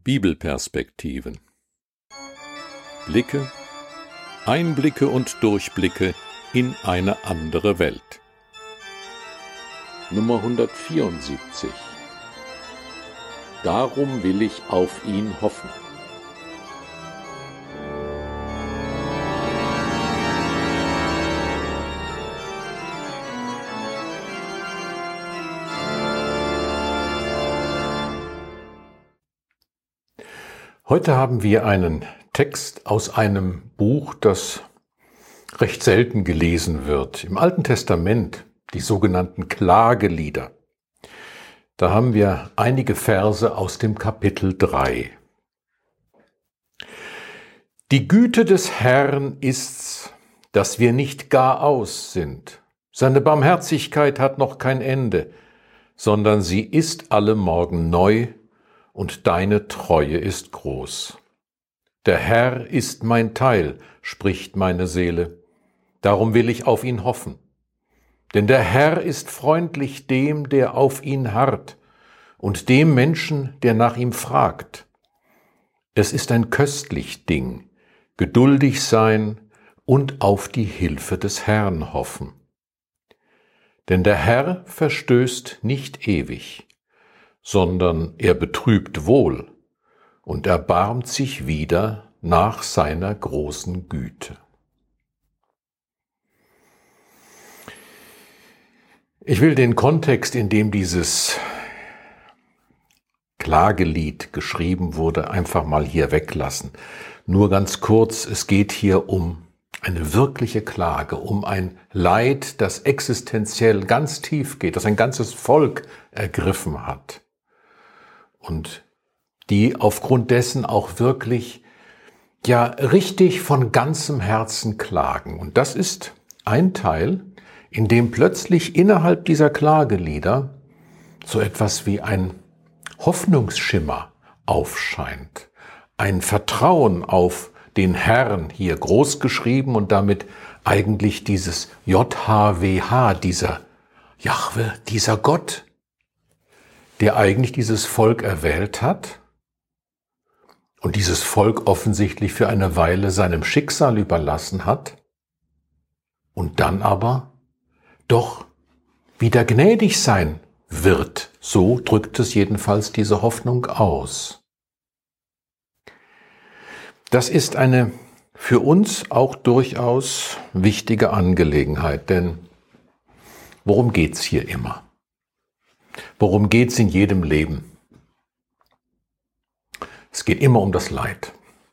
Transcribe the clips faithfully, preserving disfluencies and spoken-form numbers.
Bibelperspektiven. Blicke, Einblicke und Durchblicke in eine andere Welt. Nummer hundertvierundsiebzig. Darum will ich auf ihn hoffen. Heute haben wir einen Text aus einem Buch, das recht selten gelesen wird. Im Alten Testament, die sogenannten Klagelieder. Da haben wir einige Verse aus dem Kapitel drei. Die Güte des Herrn ist's, dass wir nicht gar aus sind. Seine Barmherzigkeit hat noch kein Ende, sondern sie ist alle Morgen neu, und deine Treue ist groß. Der Herr ist mein Teil, spricht meine Seele. Darum will ich auf ihn hoffen. Denn der Herr ist freundlich dem, der auf ihn harrt, und dem Menschen, der nach ihm fragt. Es ist ein köstlich Ding, geduldig sein und auf die Hilfe des Herrn hoffen. Denn der Herr verstößt nicht ewig, sondern er betrübt wohl und erbarmt sich wieder nach seiner großen Güte. Ich will den Kontext, in dem dieses Klagelied geschrieben wurde, einfach mal hier weglassen. Nur ganz kurz, es geht hier um eine wirkliche Klage, um ein Leid, das existenziell ganz tief geht, das ein ganzes Volk ergriffen hat. Und die aufgrund dessen auch wirklich, ja, richtig von ganzem Herzen klagen. Und das ist ein Teil, in dem plötzlich innerhalb dieser Klagelieder so etwas wie ein Hoffnungsschimmer aufscheint. Ein Vertrauen auf den Herrn, hier groß geschrieben und damit eigentlich dieses J H W H, dieser Jahwe, dieser Gott, der eigentlich dieses Volk erwählt hat und dieses Volk offensichtlich für eine Weile seinem Schicksal überlassen hat und dann aber doch wieder gnädig sein wird. So drückt es jedenfalls diese Hoffnung aus. Das ist eine für uns auch durchaus wichtige Angelegenheit, denn worum geht's hier immer? Worum geht's in jedem Leben? Es geht immer um das Leid.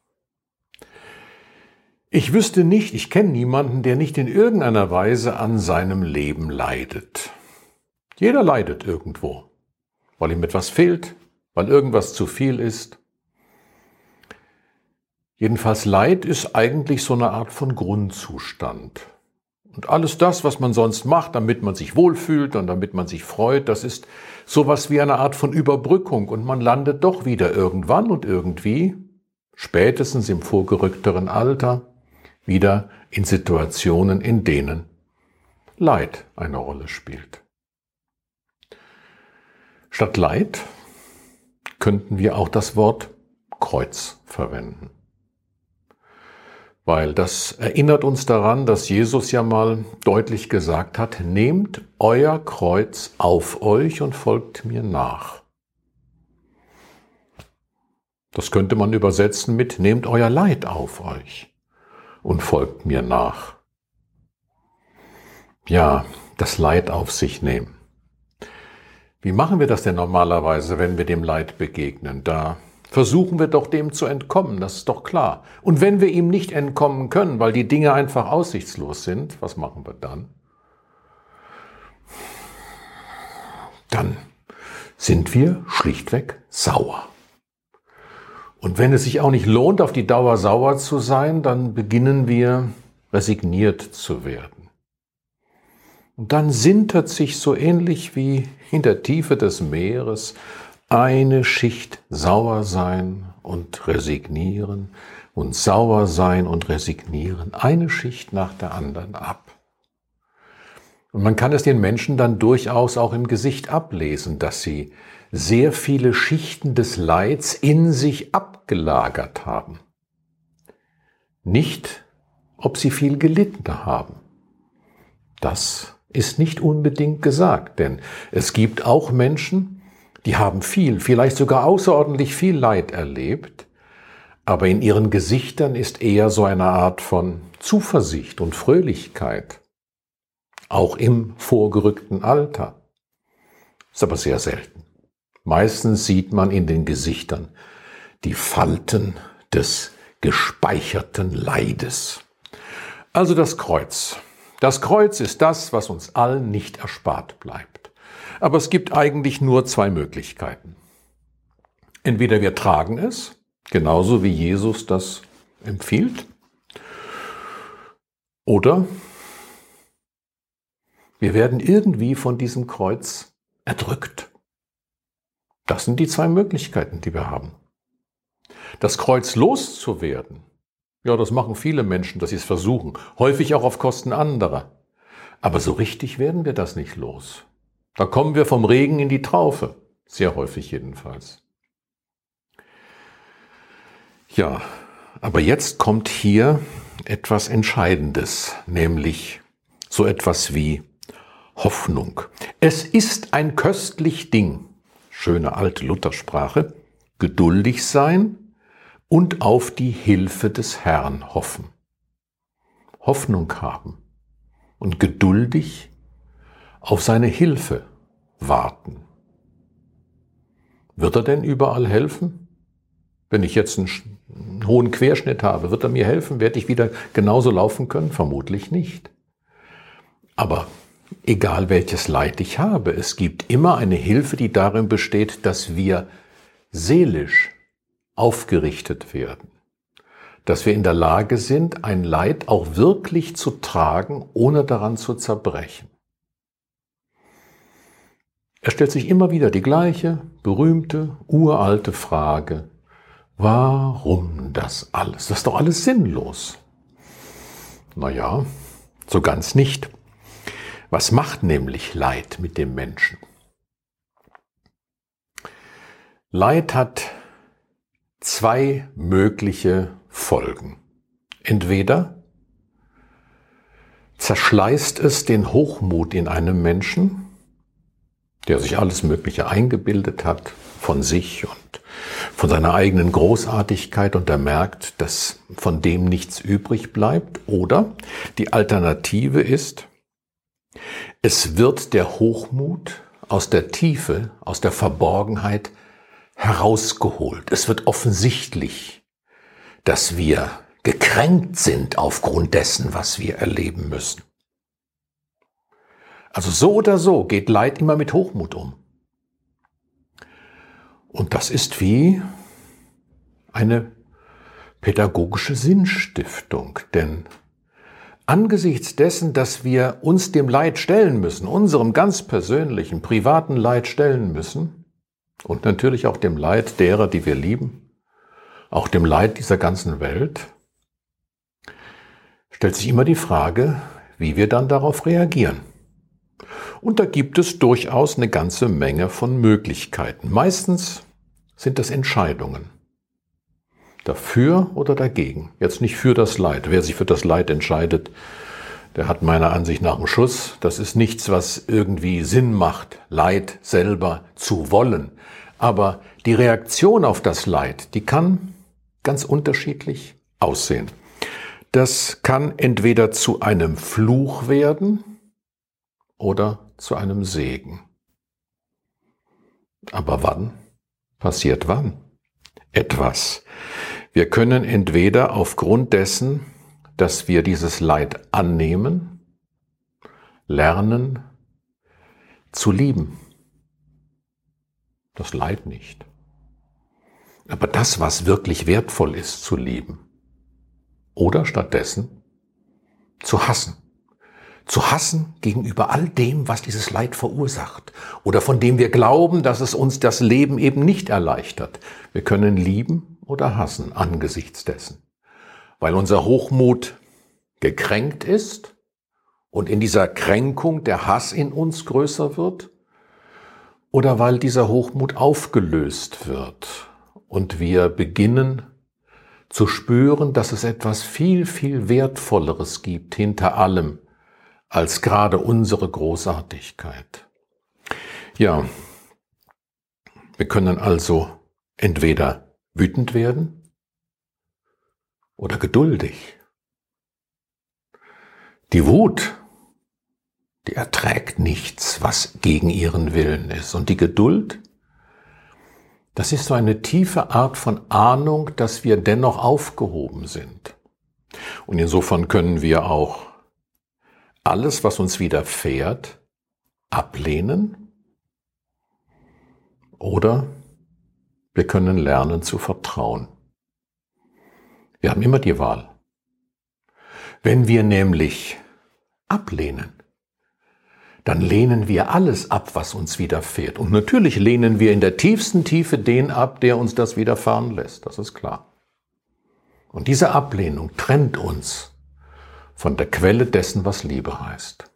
Ich wüsste nicht, ich kenne niemanden, der nicht in irgendeiner Weise an seinem Leben leidet. Jeder leidet irgendwo, weil ihm etwas fehlt, weil irgendwas zu viel ist. Jedenfalls Leid ist eigentlich so eine Art von Grundzustand. Und alles das, was man sonst macht, damit man sich wohlfühlt und damit man sich freut, das ist sowas wie eine Art von Überbrückung. Und man landet doch wieder irgendwann und irgendwie, spätestens im vorgerückteren Alter, wieder in Situationen, in denen Leid eine Rolle spielt. Statt Leid könnten wir auch das Wort Kreuz verwenden. Weil das erinnert uns daran, dass Jesus ja mal deutlich gesagt hat, nehmt euer Kreuz auf euch und folgt mir nach. Das könnte man übersetzen mit, nehmt euer Leid auf euch und folgt mir nach. Ja, das Leid auf sich nehmen. Wie machen wir das denn normalerweise, wenn wir dem Leid begegnen? Da versuchen wir doch dem zu entkommen, das ist doch klar. Und wenn wir ihm nicht entkommen können, weil die Dinge einfach aussichtslos sind, was machen wir dann? Dann sind wir schlichtweg sauer. Und wenn es sich auch nicht lohnt, auf die Dauer sauer zu sein, dann beginnen wir resigniert zu werden. Und dann sintert sich so ähnlich wie in der Tiefe des Meeres eine Schicht sauer sein und resignieren und sauer sein und resignieren, eine Schicht nach der anderen ab. Und man kann es den Menschen dann durchaus auch im Gesicht ablesen, dass sie sehr viele Schichten des Leids in sich abgelagert haben. Nicht, ob sie viel gelitten haben. Das ist nicht unbedingt gesagt, denn es gibt auch Menschen, die haben viel, vielleicht sogar außerordentlich viel Leid erlebt, aber in ihren Gesichtern ist eher so eine Art von Zuversicht und Fröhlichkeit, auch im vorgerückten Alter. Ist aber sehr selten. Meistens sieht man in den Gesichtern die Falten des gespeicherten Leides. Also das Kreuz. Das Kreuz ist das, was uns allen nicht erspart bleibt. Aber es gibt eigentlich nur zwei Möglichkeiten. Entweder wir tragen es, genauso wie Jesus das empfiehlt, oder wir werden irgendwie von diesem Kreuz erdrückt. Das sind die zwei Möglichkeiten, die wir haben. Das Kreuz loszuwerden, ja, das machen viele Menschen, dass sie es versuchen, häufig auch auf Kosten anderer. Aber so richtig werden wir das nicht los. Da kommen wir vom Regen in die Traufe, sehr häufig jedenfalls. Ja, aber jetzt kommt hier etwas Entscheidendes, nämlich so etwas wie Hoffnung. Es ist ein köstlich Ding, schöne alte Luthersprache, geduldig sein und auf die Hilfe des Herrn hoffen. Hoffnung haben und geduldig auf seine Hilfe warten. Wird er denn überall helfen? Wenn ich jetzt einen, einen hohen Querschnitt habe, wird er mir helfen? Werde ich wieder genauso laufen können? Vermutlich nicht. Aber egal welches Leid ich habe, es gibt immer eine Hilfe, die darin besteht, dass wir seelisch aufgerichtet werden. Dass wir in der Lage sind, ein Leid auch wirklich zu tragen, ohne daran zu zerbrechen. Es stellt sich immer wieder die gleiche, berühmte, uralte Frage: Warum das alles? Das ist doch alles sinnlos. Naja, so ganz nicht. Was macht nämlich Leid mit dem Menschen? Leid hat zwei mögliche Folgen. Entweder zerschleißt es den Hochmut in einem Menschen, der sich alles Mögliche eingebildet hat von sich und von seiner eigenen Großartigkeit, und er merkt, dass von dem nichts übrig bleibt. Oder die Alternative ist, es wird der Hochmut aus der Tiefe, aus der Verborgenheit herausgeholt. Es wird offensichtlich, dass wir gekränkt sind aufgrund dessen, was wir erleben müssen. Also so oder so geht Leid immer mit Hochmut um. Und das ist wie eine pädagogische Sinnstiftung, denn angesichts dessen, dass wir uns dem Leid stellen müssen, unserem ganz persönlichen, privaten Leid stellen müssen, und natürlich auch dem Leid derer, die wir lieben, auch dem Leid dieser ganzen Welt, stellt sich immer die Frage, wie wir dann darauf reagieren. Und da gibt es durchaus eine ganze Menge von Möglichkeiten. Meistens sind das Entscheidungen. Dafür oder dagegen. Jetzt nicht für das Leid. Wer sich für das Leid entscheidet, der hat meiner Ansicht nach einen Schuss. Das ist nichts, was irgendwie Sinn macht, Leid selber zu wollen. Aber die Reaktion auf das Leid, die kann ganz unterschiedlich aussehen. Das kann entweder zu einem Fluch werden oder zu einem Segen. Aber wann passiert wann etwas? Wir können entweder aufgrund dessen, dass wir dieses Leid annehmen, lernen zu lieben. Das Leid nicht. Aber das, was wirklich wertvoll ist, zu lieben. Oder stattdessen zu hassen. Zu hassen gegenüber all dem, was dieses Leid verursacht. Oder von dem wir glauben, dass es uns das Leben eben nicht erleichtert. Wir können lieben oder hassen angesichts dessen. Weil unser Hochmut gekränkt ist und in dieser Kränkung der Hass in uns größer wird. oder weil dieser Hochmut aufgelöst wird und wir beginnen zu spüren, dass es etwas viel, viel Wertvolleres gibt hinter allem als gerade unsere Großartigkeit. Ja, wir können also entweder wütend werden oder geduldig. Die Wut, die erträgt nichts, was gegen ihren Willen ist. Und die Geduld, das ist so eine tiefe Art von Ahnung, dass wir dennoch aufgehoben sind. Und insofern können wir auch alles, was uns widerfährt, ablehnen. Oder wir können lernen zu vertrauen. Wir haben immer die Wahl. Wenn wir nämlich ablehnen, dann lehnen wir alles ab, was uns widerfährt. Und natürlich lehnen wir in der tiefsten Tiefe den ab, der uns das widerfahren lässt. Das ist klar. Und diese Ablehnung trennt uns von der Quelle dessen, was Liebe heißt.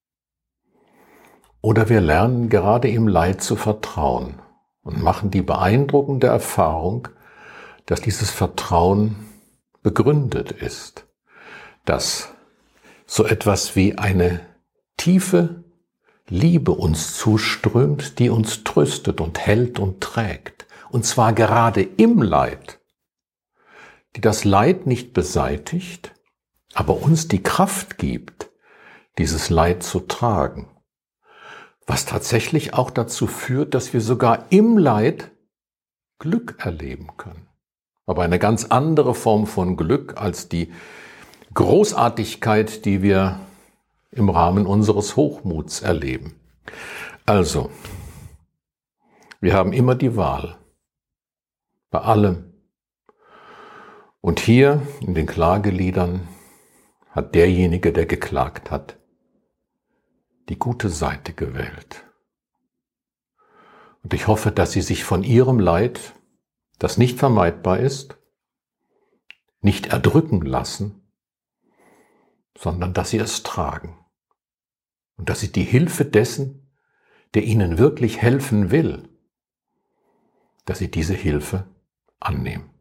Oder wir lernen gerade im Leid zu vertrauen und machen die beeindruckende Erfahrung, dass dieses Vertrauen begründet ist, dass so etwas wie eine tiefe Liebe uns zuströmt, die uns tröstet und hält und trägt. Und zwar gerade im Leid, die das Leid nicht beseitigt, aber uns die Kraft gibt, dieses Leid zu tragen. Was tatsächlich auch dazu führt, dass wir sogar im Leid Glück erleben können. Aber eine ganz andere Form von Glück als die Großartigkeit, die wir im Rahmen unseres Hochmuts erleben. Also, wir haben immer die Wahl. Bei allem. Und hier in den Klageliedern hat derjenige, der geklagt hat, die gute Seite gewählt. Und ich hoffe, dass Sie sich von Ihrem Leid, das nicht vermeidbar ist, nicht erdrücken lassen, sondern dass Sie es tragen. Und dass Sie die Hilfe dessen, der Ihnen wirklich helfen will, dass Sie diese Hilfe annehmen.